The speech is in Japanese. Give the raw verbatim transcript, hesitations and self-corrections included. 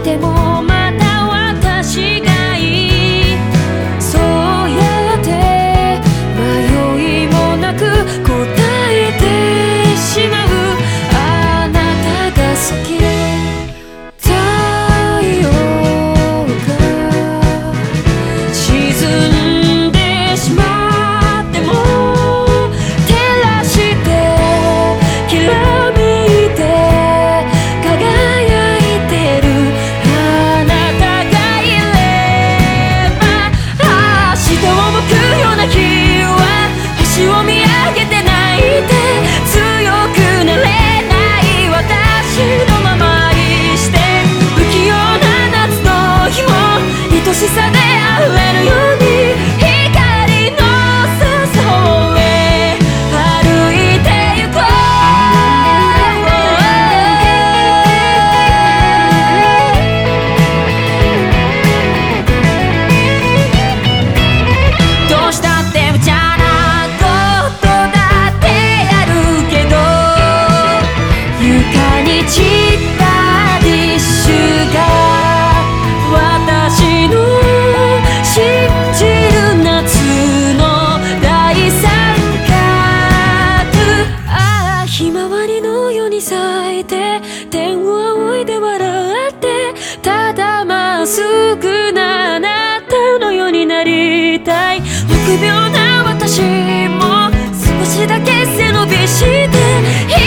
でもまた私がいい、そうやって迷いもなく答えてしまう。あなたが好き、太陽が沈んでしまっても照らしてきらめいて輝いてるあなたがいれば、明日を向くような日は星を見上げて泣いて、強くなれない私のまま愛して、不器用な夏の日も愛しさで溢れるように光の裾へ歩いてゆこう。どうしたって無茶なことだってやるけど、床に散ったティッシュが私の信じる夏の大三角。ああ、ひまわりのように咲いて天を仰いで笑って、ただまっすぐなあなたのようになりたい。臆病な私も少しだけ背伸びして